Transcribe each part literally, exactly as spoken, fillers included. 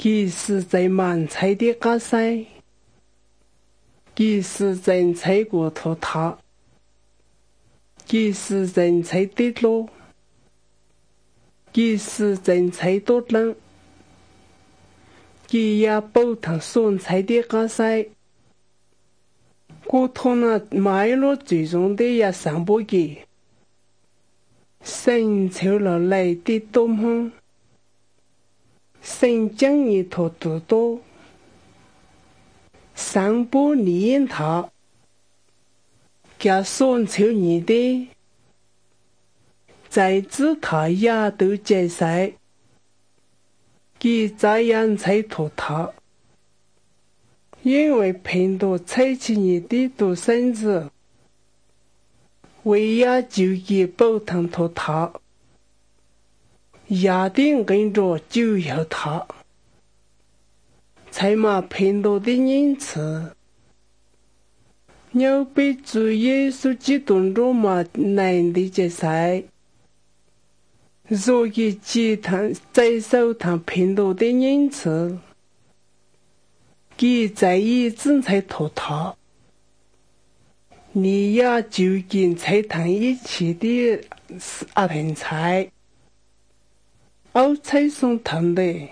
即使在满菜的加塞，即使人菜过头他，即使人菜的路，即使人菜多冷，即也煲汤酸菜的加塞，过头那买了最终的也上不给，神抽了来的东风。神将你头多多，上不念他，加son抽你的，在自他也都接受，给这样才托他，因为贫多采取你的独生子，为呀就给煲汤托他。亚定跟着就要他，才嘛贫多的因此，要被主耶稣基督中嘛难的接受，若给其他接受他贫多的因此，给在意正才托他，你呀就跟才谈一起的阿天才。熬菜送汤的，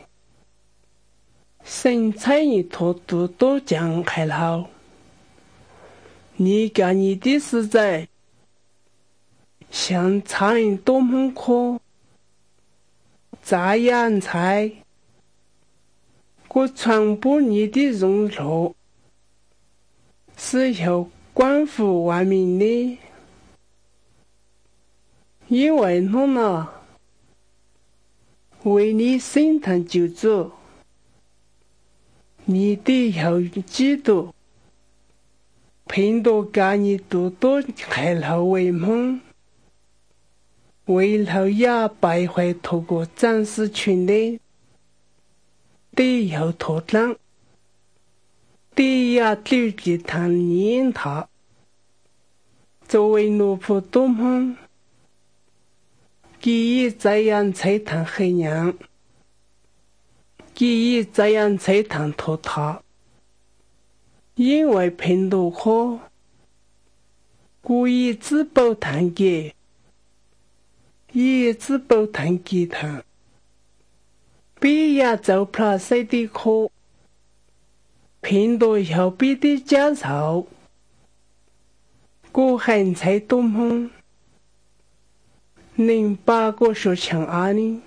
生菜你托多多讲开了，你干你的实在，像苍蝇多门科，炸洋菜，我传播你的荣耀，是要关乎万民的，因为弄了。为你心疼救助，你得要记住，贫多干你多多开了为梦，为了也败坏透过战士群的，得要脱单，得要丢给他念他，作为奴仆多梦。既以这样才谈黑娘，既以这样才谈托他，因为贫多可，故意自保谈给，以自保谈给他，必要走不了谁的可，贫多要必的加少，故还才多梦。能把个说强阿呢？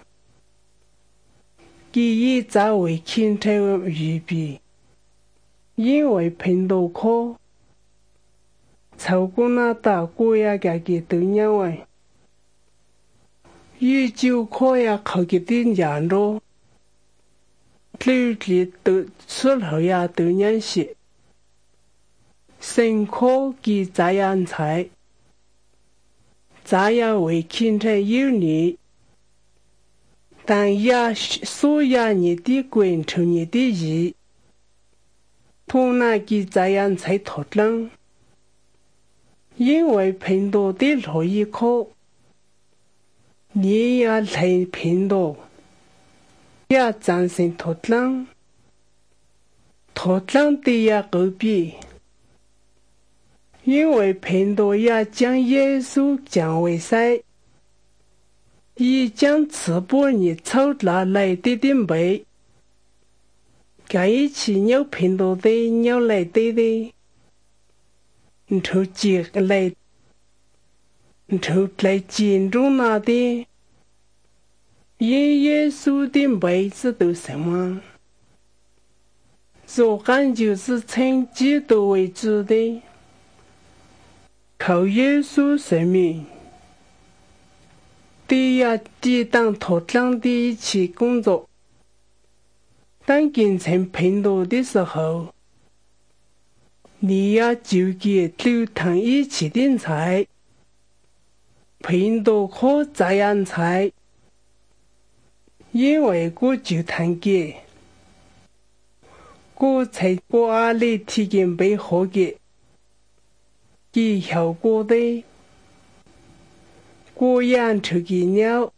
给一早为钦差预备，因为贫多可，超过那大国呀个给多年外，与就可呀靠给的人咯，对里都出头呀多年些，生可给这样才。咱要为钦差有利，但也所要你的关注你的意，同那给这样才脱冷，因为贫多的路一口，你也来贫多，也战胜脱冷，脱冷的也够比。因为贫多也将耶稣降为塞，已将慈波你抽拿来的的背，该一起鸟贫多的鸟来的的，你抽接来，你抽来见中那的，因耶稣的背子都什么？若干就是称基督为主的。靠耶稣生命，得要抵挡脱缰的一切工作。当进城贫多的时候，你要就给流淌一切的财，贫多可这样财，因为我就谈给，我才我阿里提前被好给。以效果的，果养出给鸟，